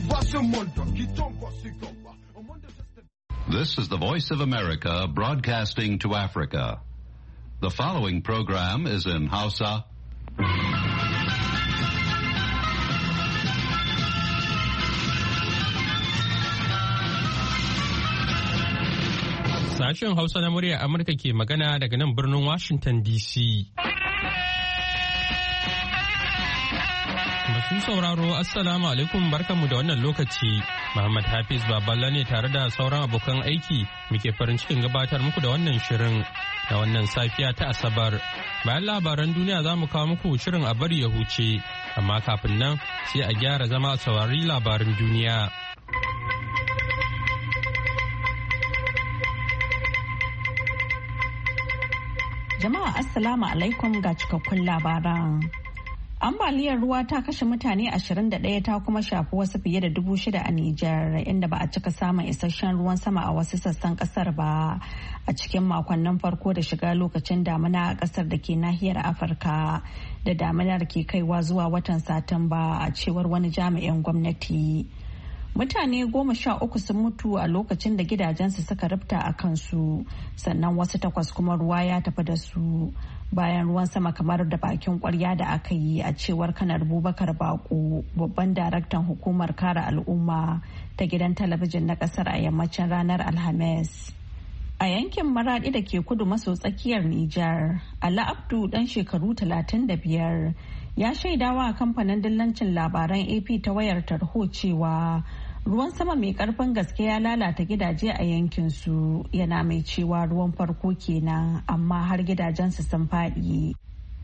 This is the Voice of America broadcasting to Africa. The following program is in Hausa. Sashen Hausa na murya Amurka ke magana daga nan birnin Washington DC. Masu sauraro Assalamu alaikum barkanmu da wannan lokaci. Muhammad Hafiz Baballa ne tare da sauran abokan aiki muke farin cikin gabatar muku da wannan shirin da wannan safiya ta Asabar. Bayan labaran duniya za mu kawo muku shirin a bari ya huce, amma kafin nan sai a gyara zama a saurari labaran duniya. Jama'a Assalamu alaikum ga cikakkun labaran. Ambaliyar ruwa ta kashe mutane 21 ta kuma shafi wasu fiye da 6,000 a Nijar, inda ba a cika samun isasshen ruwan sama a wasu sassan kasar ba a cikin makonnin farko da shiga lokacin damina a kasar da ke nahiyar Afirka, da daminar ke kaiwa zuwa watan Satumba a cewar wani jami'in gwamnati. Mutane 13 sun mutu a lokacin da gidajensu suka rufta a kansu, sannan wasu 8 kuma ruwa ya tafi da su bayan ruwan sama kamar da bakin kwarya da aka yi, a cewar Kanar Bubakar Bako, babban daraktan hukumar kare al'umma ta gidan talabijin na kasar a yammacin ranar Alhamis. A yankin Maradi da ke kudu maso tsakiyar Nijar, Ali Abdu dan shekaru 35 ya shaidawa kamfanin dillancin labaran AP ta wayar tarho cewa ruwan sama mai karfin gaske ya lalata gidaje a yankinsu, yana mai cewa ruwan farko kenan amma har gidajensu sun faɗi.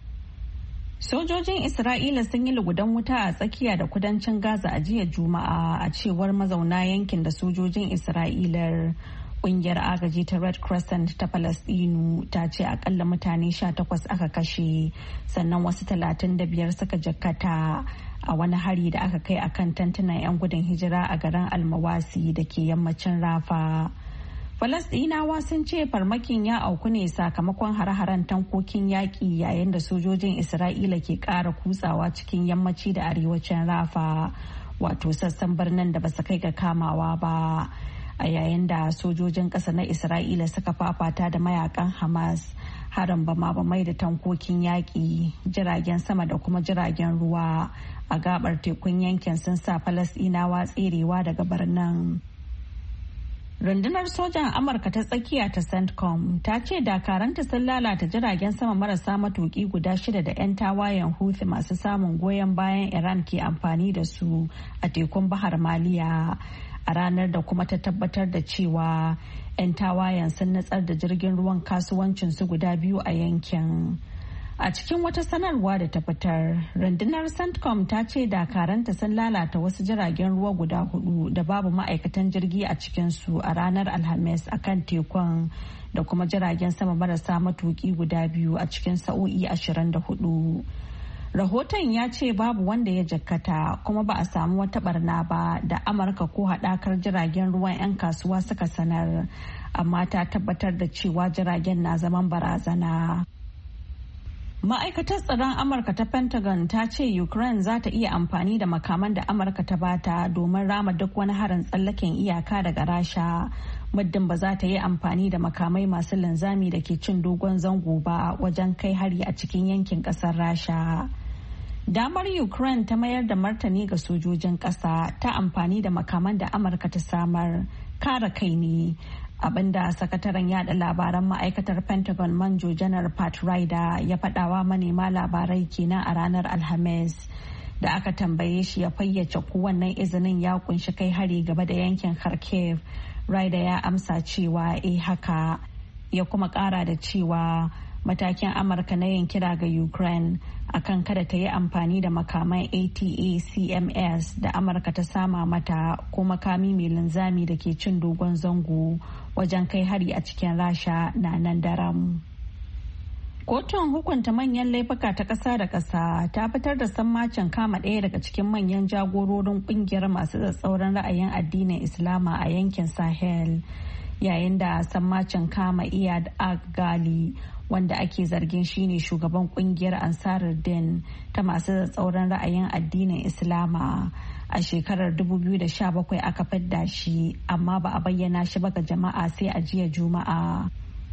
Sojojin Isra'ila sun yi lugudan wuta a tsakiya da kudancin Gaza a jiya Juma'a, a cewar mazauna yankin da sojojin Isra'ilar. Kungiyar agaji ta Red Crescent ta Falasɗinu ta ce akalla mutane 18 aka kashe, sannan wasu 35 suka jakkata a wani hari da aka kai akan tantunan 'yan gudun hijira a garin Almawasi da ke yammacin Rafa. Falasɗinawa sun ce farmakin ya auku ne sakamakon hare-haren tankokin yaƙi yayin da sojojin Isra'ila ke ƙara kutsawa cikin yammaci da arewacin Rafa, wato sassan birnin da ba su kai ga kamawa ba. A yayin da sojojin ƙasa na Isra'ila suka fafata da mayakan Hamas, harin bama-bamai da tankokin yaƙi, jiragen sama da kuma jiragen ruwa a gabar tekun yankin sun sa Falasɗinawa tserewa daga birnin. Rundunar sojan Amurka ta tsakiya ta CENTCOM ta ce dakaranta sun lalata jiragen sama marasa matuƙi guda 6 da 'yan tawayen Houthi masu samun goyon bayan Iran ke amfani da su a tekun Bahar Maliya, a ranar da kuma ta tabbatar da cewa 'yan tawayen sun nutsar da jirgin ruwan kasuwancinsu guda 2 a yankin. A cikin wata sanarwa da ta fitar, rundunar CENTCOM ta ce dakaranta sun lalata wasu jiragen ruwa guda 4 da babu ma'aikatan jirgi a cikinsu a ranar Alhamis a kan tekun, da kuma jiragen sama marasa matuki guda 2 a cikin sa'o'i 24. Rahoton ya ce babu wanda ya jakkata kuma ba a samu wata barna ba da Amurka ko haɗakar jiragen ruwan 'yan kasuwa suka sanar, amma ta tabbatar da cewa jiragen na zaman barazana. Ma'aikatar tsaron Amurka ta Pentagon ta ce Ukraine za ta iya amfani da makaman da Amurka ta bata domin rama duk wani harin tsallaken iyaka daga Rasha, muddin ba za ta yi amfani da makamai masu linzami da ke cin dogon zango ba wajen kai hari a cikin yankin kasar Rasha. Damar Ukraine ta mayar da martani ga sojojin ƙasa ta amfani da makaman da Amurka ta samar kare kai ne, abinda sakataren yada labaran ma'aikatar Pentagon Manjo Janar Pat Ryder ya faɗawa manema labarai kenan a ranar Alhamis, da aka tambaye shi ya fayyace kowannen izinin ya kunshi kai hari gaba da yankin Kharkiv. Ryder ya amsa cewa haka, ya kuma ƙara da cewa matakin Amurka na yin kira ga Ukraine akan kada ta yi amfani da makaman ATACMS da Amurka ta sama mata ko makami mai linzami da ke cin dogon zango wajen kai hari a cikin Rasha na nan daram. Kotun hukunta manyan laifuka ta ƙasa da ƙasa ta fitar da sammacin kama ɗaya daga cikin manyan jagororin ƙungiyar masu tsatsauran ra'ayin addinin Islama a yankin Sahel, yayin da sammacin kama Iyad Ghali, wanda ake zargin shine shugaban kungiyar Ansaruddin ta masu tsatsauran ra'ayin addinin Islama, A shekarar 2017 aka fidda shi, amma ba a bayyana shi ba ga jama'a sai a jiya Juma'a.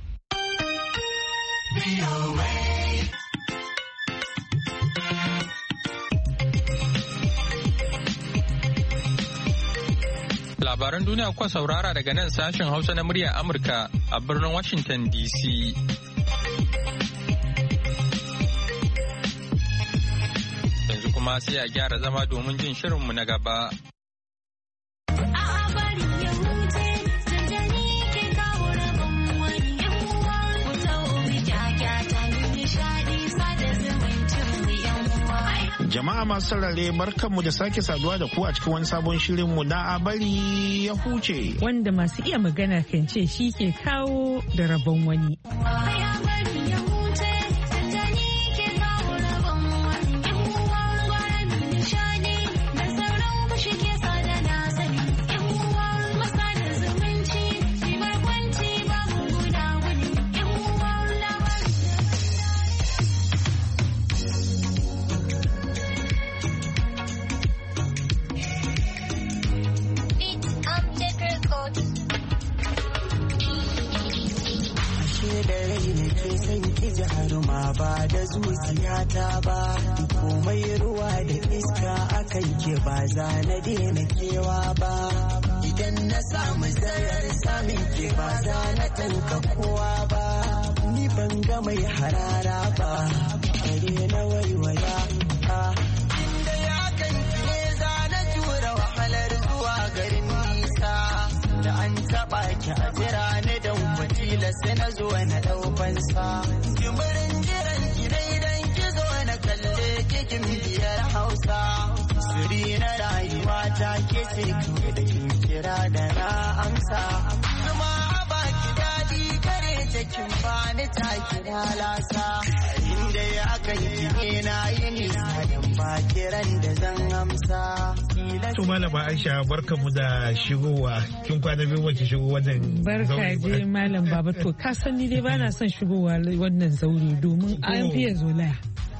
Labaran duniya kuka saurara daga nan sashen Hausa na muryar Amurka a birnin Washington DC. Yanzu kuma sai a gyara zama domin jin shirinmu na gaba. Jama'a masu saurare barkanmu da sake saduwa da ku a cikin wani sabon shirinmu na abari ya huce. Wanda masu iya magana kan ce shi ke kawo da rabon wani. Ba da zuciyata ba komai ruwa da iska akan ke ba za na daina kewa ba idan na samu zarar samun ke ba za na tanka kowa ba ni ban ga mai harara ba kare na waiwaya inda ya kan ne za na tura wahalar zuwa garin nisa da an taba ki a jira ni dan kwatila sai na zo na daukansa jimirin cikin biyar Hausa siri na rayuwa ta ke ce da kira da na amsa kuma ba ki daɗi kare cikin bani ta kira lasa inda ya kan yi na yi nisa don ba kiran da zan amsa. To Malama Aisha barkamu da shigowa kin kwana biyu wace shigo wannan barka je Malam Baba to ka san ni dai bana son shigowa wannan zaure domin an fiye zolaya.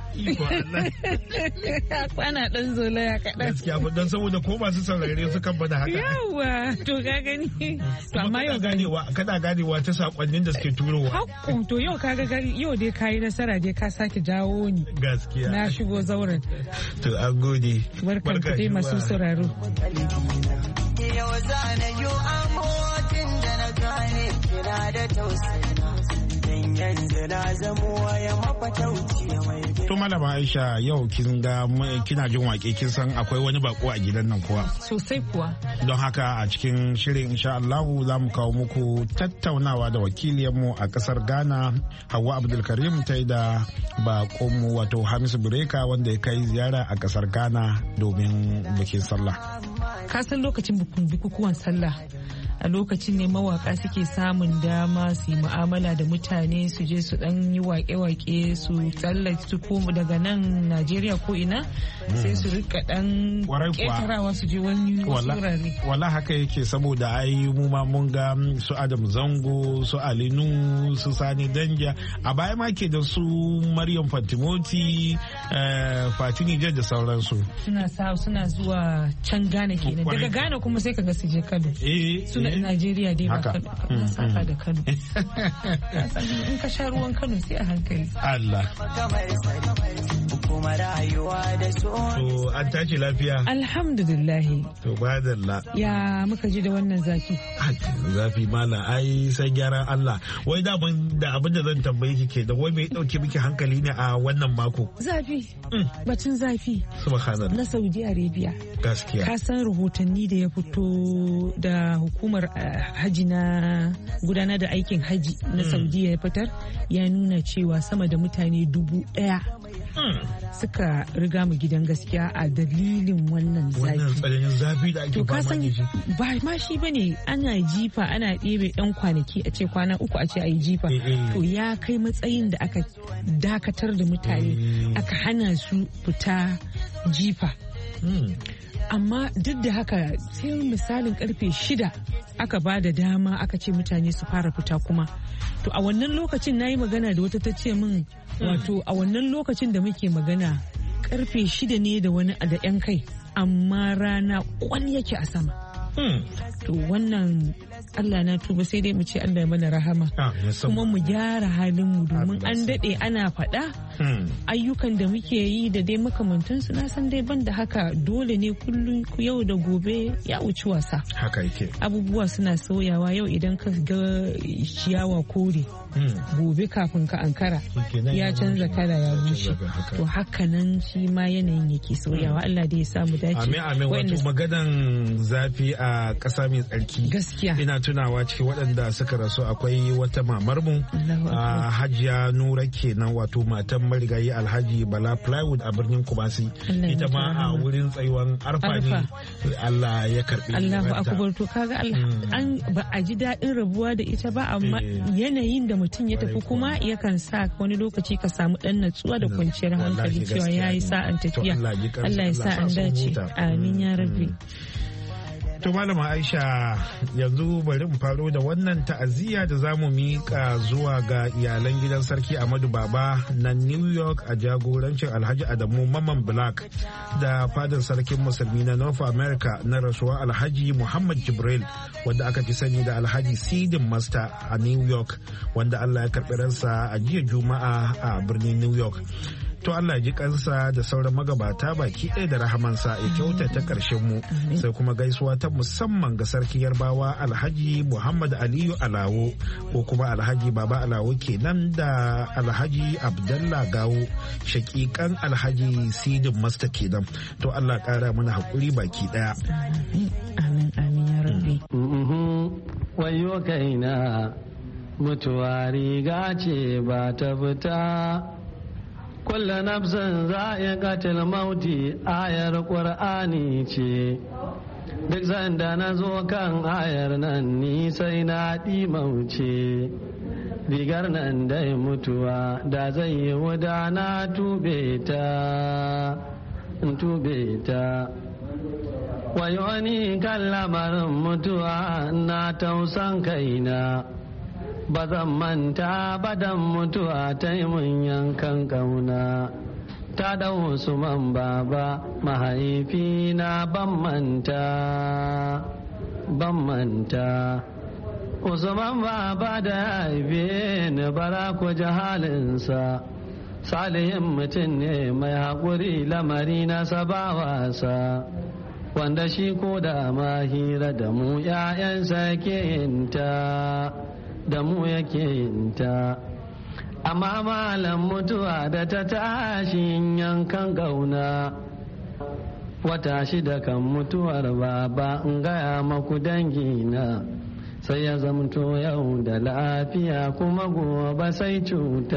Kwana dan zolaya kaɗan. Gaskiya ba don saboda ko masu saurare su kan bada haka. Yawa to ka gani. To amma yau kana ganewa ta sakonnin da suke turowa. Hakku to yau kaga yau dai kayi nasara dai ka sake jawo ni. Gaskiya. Na shigo zauren. To an gode. Barkan ku dai masu sauraro. Yau zana yi amotin da na gane kina da tausayi. Yanzu na zamo ya mafatauci mai. To Malama Aisha yau kin ga kina jin wake kin san akwai wani bako a gidan nan kuwa. Sosai kuwa. Don haka a cikin shirin insha Allah za mu kawo muku tattaunawa da wakiliyarmu a kasar Ghana Hauwa Abdulkarim ta yi da bakonmu wato Hamisu Bureka wanda ya kai ziyara a kasar Ghana domin bikin sallah. Ka san lokacin bukukuwan sallah a lokacin ne mawaka suke samun dama su yi mu'amala da mutane su je su dan yi wake-wake su tsallake su komu daga nan Najeriya ko ina sai su rika dan ketarawa su je wani wurare. Wala haka yake saboda ai mu ma mun ga su Adam Zango su Alinu su Sani Danja a baya ma ke da su Maryam Fatimoti Fatini da sauransu. Suna zuwa can Ghana kenan daga Ghana kuma sai kaga su je Kano. Najeriya dai ba Kano saka da Kano. In ka sha ruwan Kano sai a hankali. Allah. To an tashi lafiya. Alhamdulillah. To badalla. Ya muka ji da wannan zafi. Zafi mala ai sai gyaran Allah. Wai da abin da zan tambaye ki ke da wai mai dauke miki hankali ne a wannan mako. Zafi. Batun zafi. Subhanallah. Na Saudi Arabia. Gaskiya. Ka san rahotanni da ya fito da hukumar haji na gudanar da aikin haji na Saudiya ya fitar ya nuna cewa sama da mutane 1,000 suka riga mu gidan gaskiya a dalilin wannan zafi. Wannan tsananin zafi da ake fama da shi. Ba ma shi bane ana jifa ana ɗebe ɗan kwanaki a ce kwana 3 a ce a yi jifa. To ya kai matsayin da aka dakatar da mutane aka hana su fita jifa. Amma duk da haka sai misalin karfe 6 aka ba da dama aka ce mutane su fara fita kuma. To a wannan lokacin na yi magana da wata ta ce min wato a wannan lokacin da muke magana karfe 6 ne da wani da 'yan kai amma rana kwan yake a sama. To wannan Allah na tuba sai dai mu ce Allah ya mana rahama kuma mu gyara halin mu domin an dade ana faɗa ayyukan da muke yi da dai makamantansu na san dai ban da haka dole ne kullum yau da gobe ya wuci wasa. Haka yake. Abubuwa suna sauyawa yau idan ka ga ciyawa kore gobe kafin ka ankara ya canza kala ya bushe. To haka nan shi ma yanayin yake sauyawa. Allah dai ya samu dace. Amin. Wato maganan zafi a ƙasa mai tsarki. Gaskiya. Ina tunawa cikin waɗanda suka rasu akwai wata mamarmu a Hajiya Nura kenan wato matan marigayi Alhaji Bala Plywood a birnin Kumasi. Ita ma a wurin tsayuwan arfa ne Allah ya karɓi. Allahu akbar. To kaga an ba a ji daɗin rabuwa da ita ba amma yanayin da mutum ya tafi kuma yakan sa wani lokaci ka samu ɗan natsuwa da kwanciyar hankali cewa ya yi sa'an tafiya. Allah ya sa an dace. Amin ya rabbi. To Malama Aisha yanzu bari mu faro da wannan ta'aziyya da za mu miƙa zuwa ga iyalan gidan Sarki Ahmadu Baba na New York a jagorancin Alhaji Adamu Mamman Black da fadar Sarkin Musulmi na North America na rasuwar Alhaji Muhammad Jibril wanda aka fi sani da Alhaji Sidin Master a New York wanda Allah ya karɓi ransa a jiya Juma'a a birnin New York. To Allah ji kansa da sauran magabata baki ɗaya da rahamansa ya kyautata ƙarshen mu sai kuma gaisuwa ta musamman ga sarki Yarbawa Alhaji Muhammad Aliyu Alawo ko kuma Alhaji Baba Alawo kenan da Alhaji Abdallah Gawo shakikan Alhaji Sidin Master kenan. To Allah ƙara mana haƙuri baki ɗaya. Amin ya rabbi. Wayo kaina mutuwa riga ce ba ta fita. Kulla nafsin za'iqatul mauti ayar Qur'ani ce duk sanda na zo kan ayar nan ni sai na mauce rigar nan dai mutuwa da zai yi wuda na tube ta wayoni kan lamarin mutuwa na tausan kaina ba zan manta badan mutuwa ta yi mun yankan kauna ta da Usman baba mahaifi na ban manta Usman baba da haife ni bara ku ji halinsa salihin mutum ne mai haƙuri lamari na sabawasa wanda shi ko da mahira da mu 'ya'yansa ke yinta da mu yake yinta amma malam mutuwa da ta tashi yankan gauna wata shida kan mutuwar baba in gaya maku dangina sai ya zamto yau da lafiya kuma gobe sai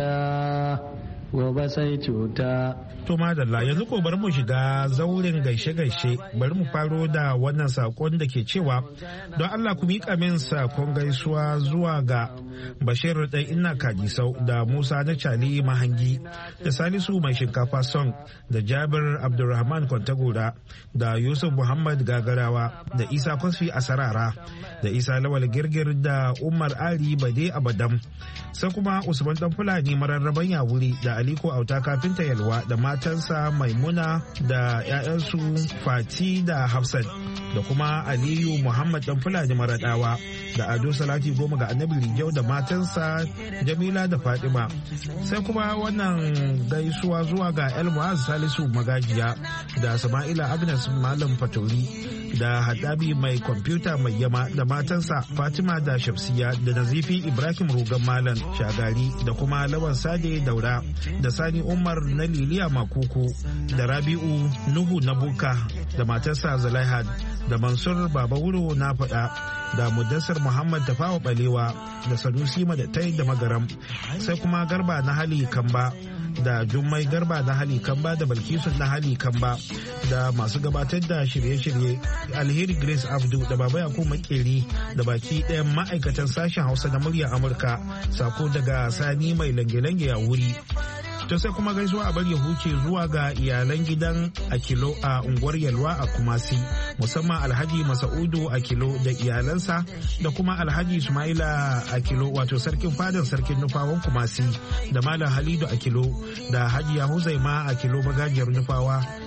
cuta To madalla yanzu ko bari mu shiga zauren gaishe-gaishe bari mu faro da wannan sakon da ke cewa don Allah ku miƙa min sakon gaisuwa zuwa ga Bashir ɗan ina Kajisau da Musa na Cali Mahangi da Salisu mai shinkafa song da Jabir Abdulrahman Kwantagora da Yusuf Muhammad Gagarawa da Isa Kwasfi Asarara da Isa Lawal Girgir da Umar Ali Bade Abadam sai kuma Usman Dan Fulani mararraban Yawuri da Aliko Auta Kafinta Yalwa da matansa Maimuna da 'ya'yansu Fati da Hafsat da kuma Aliyu Muhammad Dan Fulani Maradawa da Ado Salati Goma ga Annabi Rijau da matansa Jamila da Fatima sai kuma wannan gaisuwa zuwa ga El Muaz Salisu Magajiya da Sama'ila Agnes Malam Fatori da Haddabi mai kwamfuta mai yama da matansa Fatima da Shamsiya da Nazifi Ibrahim Rugan Malam Shagari da kuma Lawan Sade Daura da Sani Umar na Liliya Makuku da Rabi'u Nuhu na Buka da matarsa Zulaihad da Mansur Baba Wuro na faɗa da Mudassar Muhammad Tafawa Balewa da Sanusi Madatai da Magaram sai kuma Garba na Hali Kamba da Jummai Garba na Hali Kamba da Balkisu na Hali Kamba da masu gabatar da shirye-shirye Alheri Grace Abdu da Baba Yakubu Makeri da baki ɗayan ma'aikatan sashen Hausa na muryar Amurka sako daga Sani mai lange-lange a wuri. To sai kuma gaisuwa a bari ya huce zuwa ga iyalan gidan Akilo a unguwar Yalwa a Kumasi musamman Alhaji Masaudu Akilo da iyalansa da kuma Alhaji Ismaila Akilo wato sarkin fadan sarkin Nufawan Kumasi da Malam Halidu Akilo da Hajiya Huzaima Akilo magajiyar Nufawa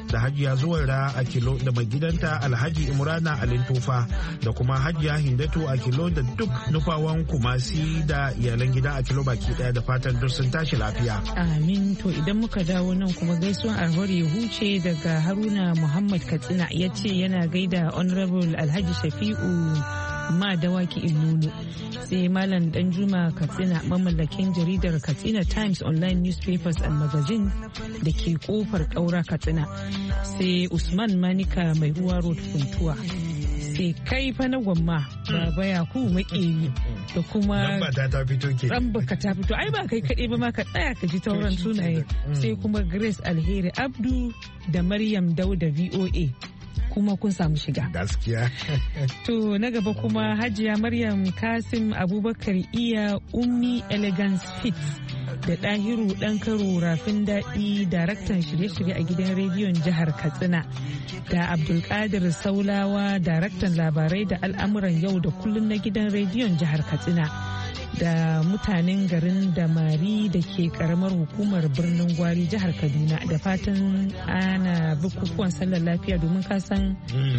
da hajiya zuwaira a kilo da mai gidanta alhaji imrana alintofa da kuma hajiya hindatu a kilo da duk nufawan kumasi da iyalan gida a kilo baki daya da fatan duk sun tashi lafiya. Amin. To idan muka dawo nan kuma gaisuwan alhori ya huce daga Haruna Muhammad Katsina ya ce yana gaida Honorable Alhaji Shafi'u ma dawaki Ilulu, sai Malam Danjuma Katsina mamallakin jaridar Katsina Times Online Newspapers and Magazine da ke kofar Kaura Katsina, sai Usman Manika mai ruwa road Funtuwa, sai kai fa na gwamma Baba Yakubu Makeri da kuma Rambaka ta fito ai ba kai kaɗai ba ma ka tsaya ka ji tauran sunaye, sai kuma Grace Alheri Abdu da Maryam Dauda VOA. Kuma kun samu shiga. Gaskiya. To na gaba kuma Hajiya Maryam Kasim Abubakar Iya Ummi Elegance Fit da Ɗahiru ɗan karo Rafin Daɗi daraktan shirye-shirye a gidan rediyon jihar Katsina da Abdulkadir Saulawa daraktan labarai da al'amuran yau da kullum na gidan rediyon jihar Katsina da mutanen garin Damari da ke karamar hukumar birnin Gwari jihar Kaduna, da fatan ana bukukuwan sallar lafiya domin kasan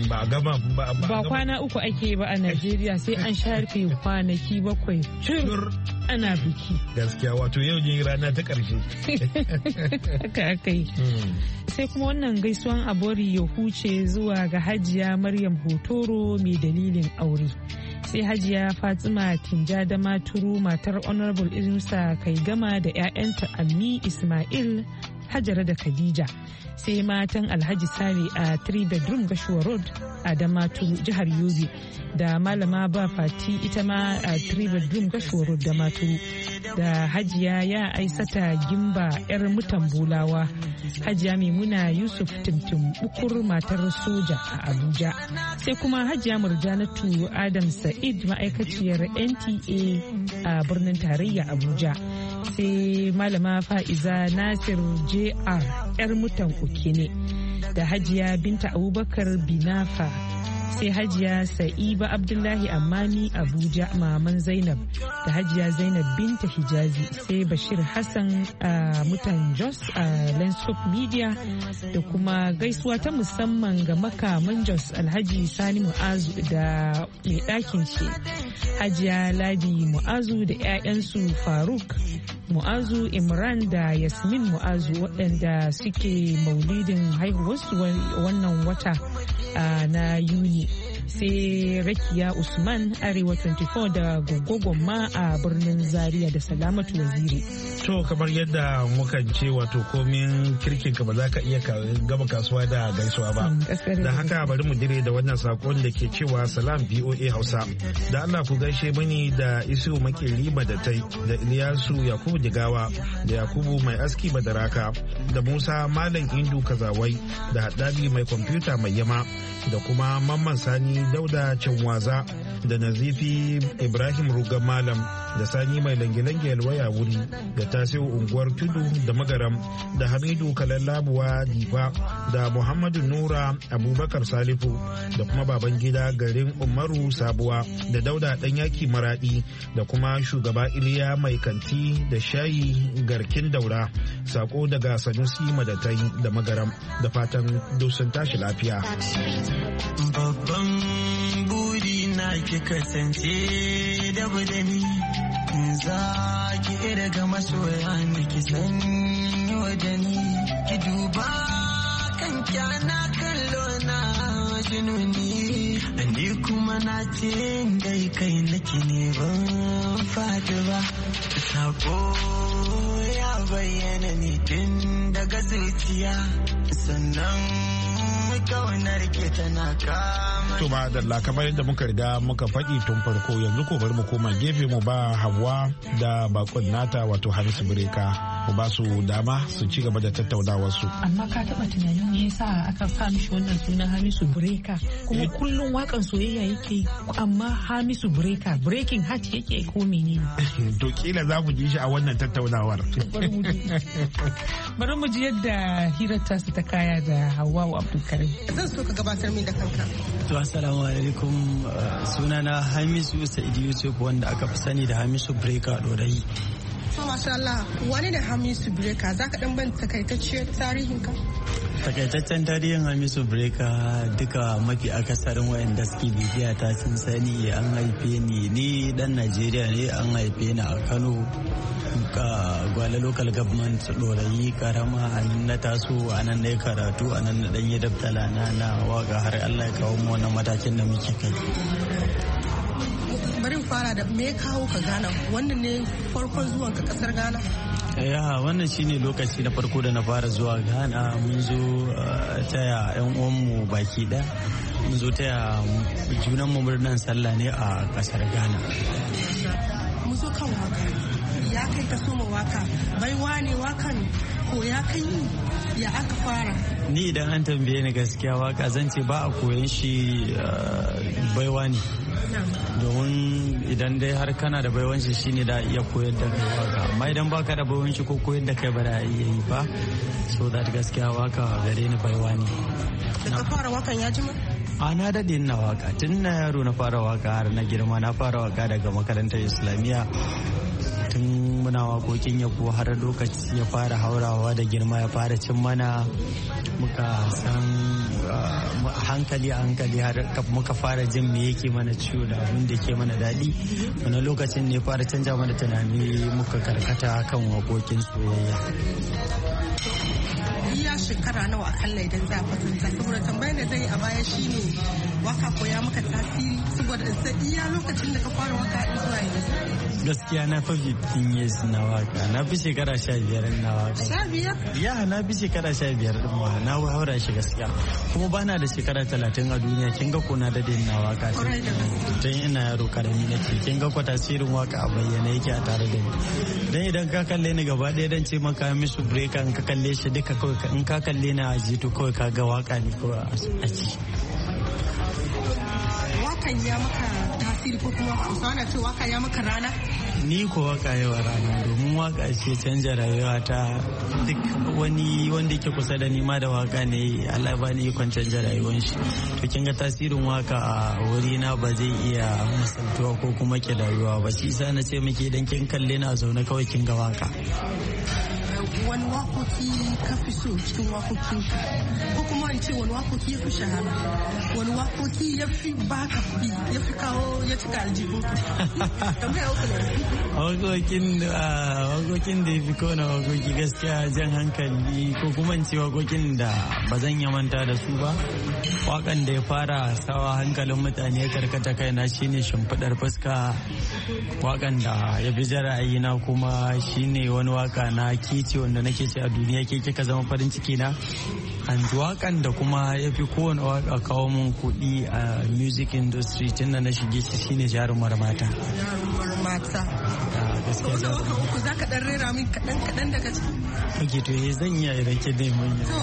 ba kwana uku ake ba a Najeriya sai an shafe kwanaki 7 cur ana biki. Gaskiya wato yau ne rana ta ƙarshe. Haka aka yi. Sai kuma wannan gaisuwan abori ya huce zuwa ga Hajiya Maryam Hotoro mai dalilin aure. Sai Hajiya Fatima Tinja da Maturu matar Honorable Inusa Kai Gama da 'ya'yanta Ammi Ismail, Hajara da Khadija. Sai matan Alhaji Sale a 3 bedroom Gashuwa Road a Damaturu jihar Yobe da Malama Ba Fati ita ma a 3 bedroom Gashuwa Road da Maturu, da Hajiya ya Aisata Gimba 'yar mutan Bulawa, Hajiya Maimuna Yusuf Timtim Bukur matar soja a Abuja, sai kuma Hajiya Murjanatu Adam Sa'id ma'aikaciyar NTA a birnin tarayya Abuja, sai Malama Fa'iza Nasir JR 'yar mutan Ukene da Hajiya Binta Abubakar Binafa, sai Hajiya Sa'iba Abdullahi Amani Abuja maman Zainab da Hajiya Zainab Binta Hijazi, sai Bashir Hassan a mutan Jos a Lenscope Media, da kuma gaisuwa ta musamman ga makaman Jos Alhaji Sani Mu'azu da mai ɗakin shi Hajiya Ladi Mu'azu da 'ya'yansu Faruk Mu'azu, Imran da Yasmin Mu'azu waɗanda suke maulidin haihuwarsu wannan wata na Yuni, sai Rakiya Usman Arewa 24 da Gogogon ma a birnin Zaria da Salamatu Waziri. To kamar yadda mukan ce wato komin kirkin ka ba za ka iya gama kasuwa da gaisuwa ba. Da haka bari mu dire da wannan sakon da ke cewa salam VOA Hausa. Da Allah ku gaishe mani da Isu Makeri Badatai da Iliyasu Yakubu Digawa da Yakubu Mai Aski Badaraka da Musa Malam Indu Kazawai da Haddabi Mai Kwamfuta Mai Yama da kuma Mamman Sani Dauda Canwaza da Nazifi Ibrahim Ruga Malam da Sani Mai Lange-Lange Yalwaya Wuri da Tasiu Unguwar Tudu da Magaram da Hamidu Kalallabuwa Difa da Muhammadu Nura Abubakar Salifu da kuma Babangida garin Umaru Sabuwa da Dauda Ɗanyaki Maradi da kuma Shugaba Iliya Mai Kanti da Shayi Garkin Daura. Sako daga Sanusi Madatai da Magaram, da fatan sun tashi lafiya. Babban buri na ki kasance da budani, za ki irga masoya ni ki sanyi wadani, ki duba kan kyana kallo na jinuni, ni kuma na ce dai kai nake ne ban fadi ba. Sako ya bayyana ni tun daga zuciya, sannan kaunar ke tana kama. To ba da kamar yadda muka riga muka faɗi tun farko, yanzu ko bari mu koma gefe mu ba Hauwa da bakon nata wato Hamisu Breka mu ba su dama su ci gaba da tattaunawar su. Amma ka taba tunanin me yasa aka sa mishi wannan sunan Hamisu Breka? Kuma kullum wakan soyayya yake, amma Hamisu Breka breaking heart yake ko menene? To kila za mu ji shi a wannan tattaunawar. Bari mu ji yadda hirar tasu ta kaya da Hauwa Abdulkarim. Zan so ka gabatar min da kanka. To assalamu alaikum, sunana Hamisu Sa'id Yusuf wanda aka fi sani da Hamisu Breka Dorayi. To masha Allah, wani da Hamisu Breaker za ka dan ban takaitacciyar tarihin ka? Takaitaccen tarihin Hamisu Breaker duka mafi akasarin wayanda suke bibiya ta sun sani an haife ni dan Najeriya ne, an haife ni a Kano Gwale local government Dorayi karama, a na taso a nan na karatu, a nan na dan yi daftala na waka har Allah ya kawo mu wannan matakin da muke kai. Bari fara da me kawo ka Ghana, wannan ne farkon zuwan ka kasar Ghana? Wannan shine lokaci na farko da na fara zuwa Ghana. Mun zo taya yan uwanmu baki ɗaya, mun zo taya junanmu murnan sallah ne a kasar Ghana. Mu zo kan waka, ya kai ka soma waka, baiwa ne wakan ko ya kai ya aka fara? Ni idan an tambaye ni gaskiya waka zan ce ba a koyan shi baiwa ne, domin idan dai har kana da baiwan shi shine da iya koyar da kai waka, amma idan baka da baiwan shi ko koyar da kai ba da iya yi ba, so that gaskiya waka gare ni baiwa ne. Da ka fara wakan ya jima? Na daɗe na waka tun na yaro na fara waka har na girma. Na fara waka daga makarantar Islamiyya tun muna wakokin yabo har lokaci ya fara haurawa da girma ya fara cin mana, muka san hankali a hankali har muka fara jin me yake mana ciwo da abin da ke mana daɗi. Wani lokacin ne fara canja mana tunani, muka karkata kan wakokin soyayya. Iya shekara nawa akalla idan za a kwatanta, saboda tambayar da zai a baya shine waka koya maka tasiri, saboda sai iya lokacin da ka fara waka zuwa yanzu. Gaskiya na fi 15 years na waka, na fi shekara 15 na waka. 15? Ya, na fi shekara 15 din ma, na haura shi gaskiya. Kuma bana da shekara 30 a duniya, kin ga ko na dade na waka. Tun ina yaro karami nake, kin ga ko tasirin waka a bayyana yake a tare da ni. Dan idan ka kalle ni gaba ɗaya dan ce maka Hamisu Breaker, in ka kalle shi duka kawai, in ka kalle ni a jito kawai ka ga waka ne kawai a ci. Wakan ya maka tasiri ko kuma ana ce waka ya maka rana? Ni ko waka yawa rana, domin waka ce canja rayuwa ta. Duk wani wanda yake kusa da ni ma da waka ne Allah ba ni ikon canja rayuwar shi. To kin ga tasirin waka a wuri na ba zai iya misaltuwa ko kuma ke rayuwa ba. Shi yasa na ce muke idan kin kalle na zaune kawai kin ga waka. Wani wakoki ka fi so cikin wakokinka, ko kuma in ce wani wakoki ya fi shahara, wani wakoki ya fi baka kuɗi, ya fi kawo ya cika aljihunka? Wakokin da ya fi kowane wakoki gaskiya jan hankali, ko kuma in ce wakokin da ba zan yi manta da su ba. Wakan da ya fara sawa hankalin mutane ya karkata kaina shine Shimfiɗar Fuska. Wakan da ya bi ra'ayina kuma shine wani waka na Kici wanda nake ce a duniya ke kika zama farin ciki na. And wakan da kuma ya fi kowane waka kawo mun kuɗi a music industry tun da na shige shi shine Jarumar Mata. Jarumar Mata. Gaskiya Jarumar Mata. Za ka ɗan rera min kaɗan daga ciki? Ok, to zan iya idan ke dai mun yi.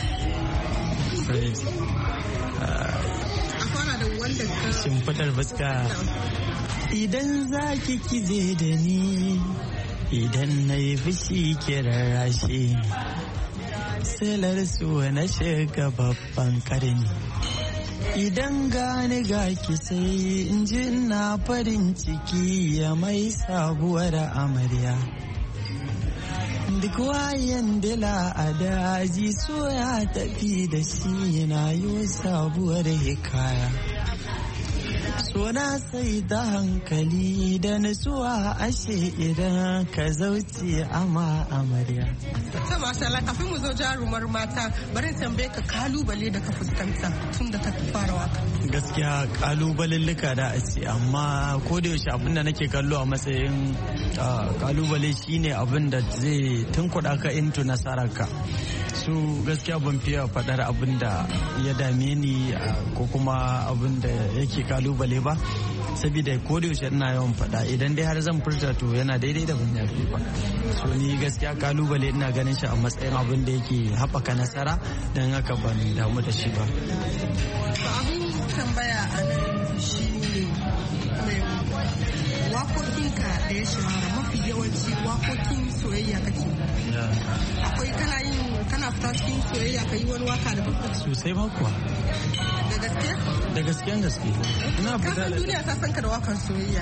A fara da wanda ka... Shimfiɗar Fuska. Idan za ki kize da ni, idan na yi fushi ki rarrashe, silar su na shiga babban karni. Idan gani ga ki sai in ji na farin ciki ya mai sabuwar amarya. Duk wayan dila a daji so ya tafi da shi na yi sabuwar hikaya. Sona sai da hankali da nutsuwa ashe idan ka zauce ama amarya. Ta mashallah, kafin mu zo Jarumar Mata, bari tambaye ka kalubale da ka fuskanta tun da ka fara waka. Gaskiya kalubalellika da a ce, amma ko da yaushe abin da nake kallo a matsayin kalubale shine abin da zai tunkuɗa ka into nasararka. So gaskiya ban fiye faɗar abin da ya dame ni ko kuma abin da yake kalubale ba, saboda ko da yaushe ina yawan faɗa idan dai har zan furta to yana daidai da ban yafi ba. So ni gaskiya kalubale ina ganin shi a matsayin abin da yake haɓaka nasara, don haka ban damu da shi ba. Abin tambaya a nan shi ne wakokinka da ya shahara mafi yawanci wakokin soyayya kake. Akwai kana fita cikin soyayya ka yi wani waka da babba? Sosai ma kuwa. Da gaske? Da gasken gaske. Ina fita da duniya ta san ka da wakan soyayya.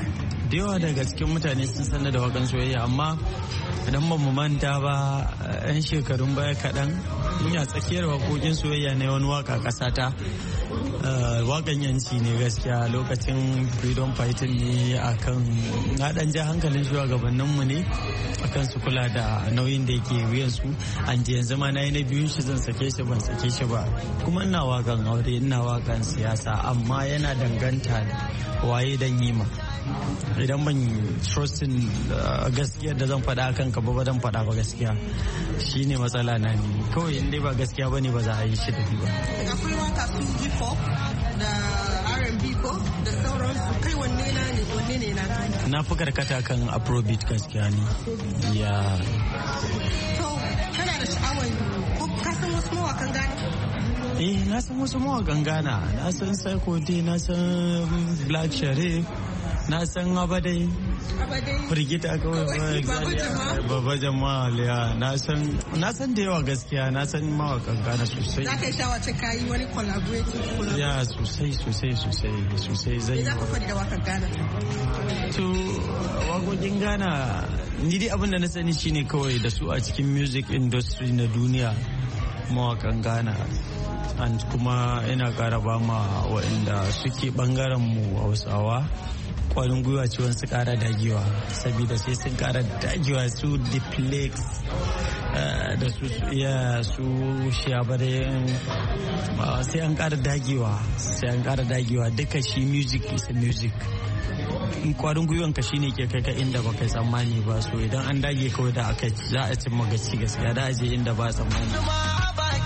da yawa daga cikin mutane sun sanar da wakan soyayya, amma idan ba mu manta ba 'yan shekarun baya kaɗan ina tsakiyar waƙoƙin soyayya na wani waka ƙasata. Wakan yanci ne gaskiya, lokacin freedom fighting ne akan na dan ja hankalin shugabanninmu ne akan su kula da nauyin da yake wuyan su. An je yanzu ma nayi na biyun shi, zan sake shi ban sake shi ba. Kuma ina wakan aure, ina wakan siyasa, amma yana danganta da waye dan yi ma. Idan ban trustin gaskiya da zan faɗa akan ka ba dan faɗa ba gaskiya, shine matsala na ne kawai. In dai ba gaskiya bane ba za a yi shi da ba. Akwai waka su hip hop da R&B ko da sauransu, kai wanne ne na fi karkata kan afrobeat gaskiya ne. Ya to kana da sha'awar ko ka san wasu mawakan Ghana? Na san wasu mawakan Ghana, na san Psycho D, na san Black Sharif, na san Abadai, firgita kawai Baba Jamal, ya na san da yawa gaskiya, na san mawakan Ghana sosai. Za ka yi shawace ka yi wani collaborative? Ya sosai zai yi. Za ka faɗi da wakan Ghana? To wakokin Ghana ni dai abin da na sani shine kawai da su a cikin music industry na duniya, mawakan Ghana. And kuma ina ƙara ba ma waɗanda suke ɓangaren mu Hausawa kwarin gwiwa ciwon su ƙara dagewa, saboda sai sun ƙara dagewa su Diplex da su Shabare, sai an ƙara dagewa duka. shi music is music. Kwarin gwiwan ka shine ke kai ka inda ba kai tsammani ba, so idan an dage kawai da aka za a cimma gaci gaskiya, da aje inda ba tsammani.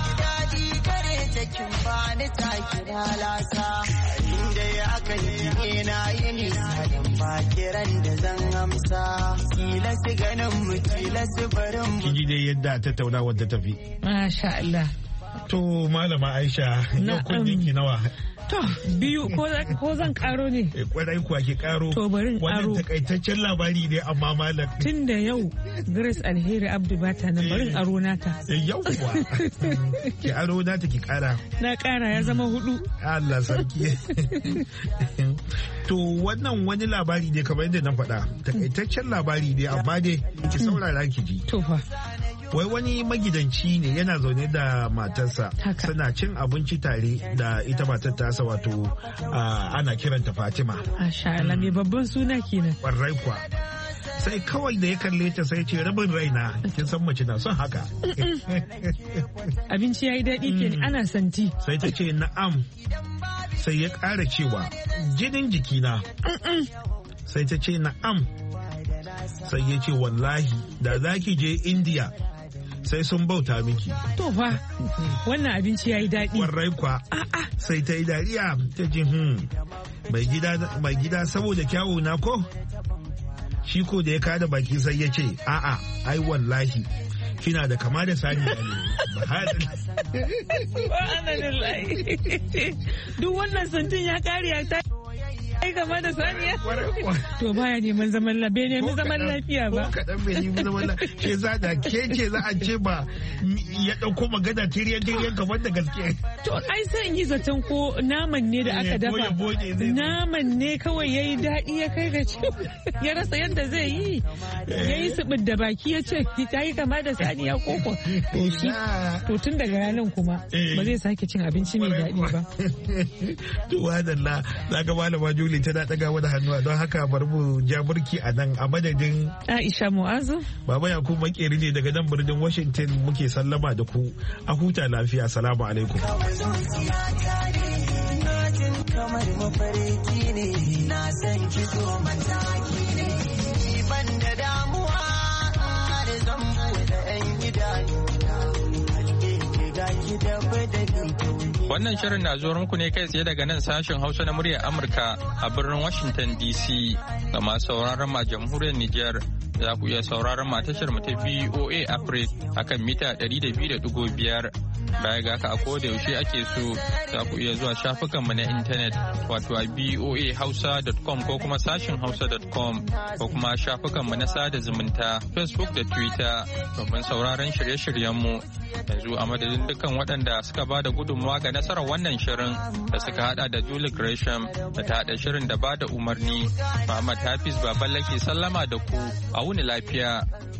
Kin bani taki na lasa, inda ya kan ji na yi nisa dan ba kiran da zan amsa. Kila su ganin mu, kila su barin mu. Kiji dai yadda tattaunawar ta tafi. Masha Allah. To Malama Aisha, yau kundin ki nawa? To biyu ko zan karo ne? Kwarai kuwa ki karo. To barin karo. Wannan takaitaccen labari ne amma malam. Tun da yau Grace Alheri Abdu bata nan, barin aro nata. Yauwa. Ki aro nata ki kara. Na kara ya zama 4. Allah sarki. To wannan wani labari ne kamar yadda na faɗa. Takaitaccen labari ne amma dai ki saurara ki ji. To fa. Wai wani magidanci ne yana zaune da matarsa, suna cin abinci tare da ita matar tasa, wato ana kiranta Fatima. Masha Allah, mai babban suna kenan. Ƙwarai kuwa. Sai kawai da ya kalle ta sai ce rabin raina, kin san mace na son haka. Abinci yayi daɗi kenan, ana santi. Sai ta ce na'am. Sai ya ƙara cewa jinin jikina. Sai ta ce na'am. Sai ya ce wallahi da za ki je India sai sun bauta miki. To fa wannan abinci yayi daɗi. Warrai kwa. Sai ta yi dariya ta ji mai gida saboda kyawu na ko? Shi ko da ya kada baki sai ya ce a'a ai wallahi kina da kama da sani ne. Duk wannan santin ya kare ya ta ai kama da saniya. To baya neman zaman lafiya, nemi zaman lafiya ba. Ko kaɗan bai nemi zaman lafiya. Ke za da ke ce za a ce ba ya ɗauko magana tiriyan kamar da gaske. To ai sai in yi zaton ko naman ne da aka dafa. Naman ne kawai ya yi daɗi ya kai ga ci. Ya rasa yadda zai yi. Ya yi subid da baki ya ce ta yi kama da saniya koko. To tun daga ranar kuma ba zai sake cin abinci mai daɗi ba. To wadalla za ka malama Juli tana daga wani hannuwa, don haka bari mu ja burki a nan a madadin Aisha Mu'azu. Baba Yakubu Makeri ne daga nan birnin Washington muke sallama da ku, a huta lafiya. Salamu alaikum. Kamar mafarki ne, na san ki zo mataki ne, ban da damuwa har zan buɗe 'yan idanu ki ga ki da badali. Wannan shirin na zuwa muku ne kai tsaye daga nan sashen Hausa na muryar Amurka a birnin Washington DC. Ga masu sauraron ma jamhuriyar Nijar za ku iya sauraron mu a tashar mu ta VOA Africa akan mita 200.5. Baya ga haka a koda yaushe ake so za ku iya zuwa shafukan mu na intanet wato a voahausa.com ko kuma sashin hausa.com ko kuma shafukan mu na sada zumunta Facebook da Twitter domin sauraron shirye-shiryen mu. Yanzu a madadin dukkan waɗanda suka ba da gudunmawa ga nasarar wannan shirin da suka hada da Julie Gresham da ta hada shirin da ba da umarni. Muhammad Hafiz Baballe ke sallama da ku a wuni lafiya.